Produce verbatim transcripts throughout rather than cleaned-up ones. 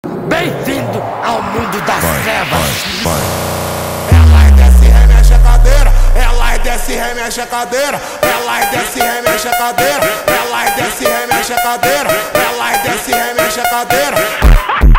Bem-vindo ao mundo das trevas. Ela e desce, remexe a cadeira. Ela e desce, remexe a cadeira. Ela e desce, remexe a cadeira. Ela e desce, remexe a cadeira. Ela e desce, remexe a cadeira.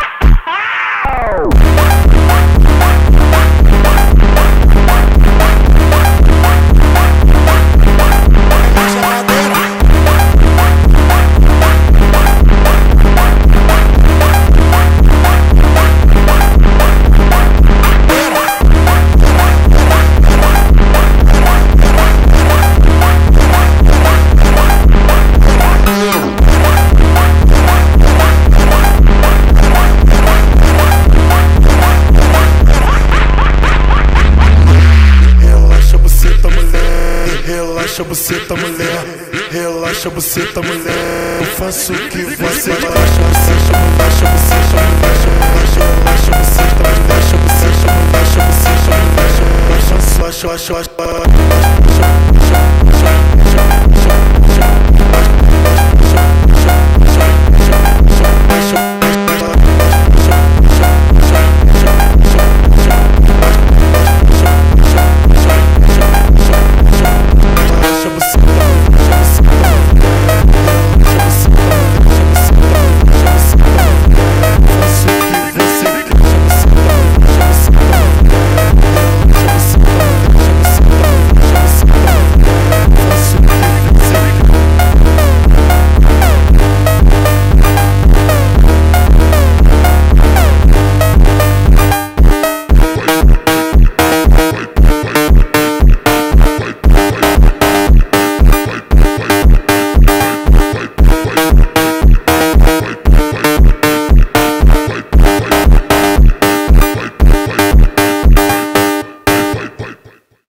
Relaxa buceta, mulher, relaxa buceta, mulher. Eu faço o que você relaxa, relaxa, relaxa, relaxa, mulher.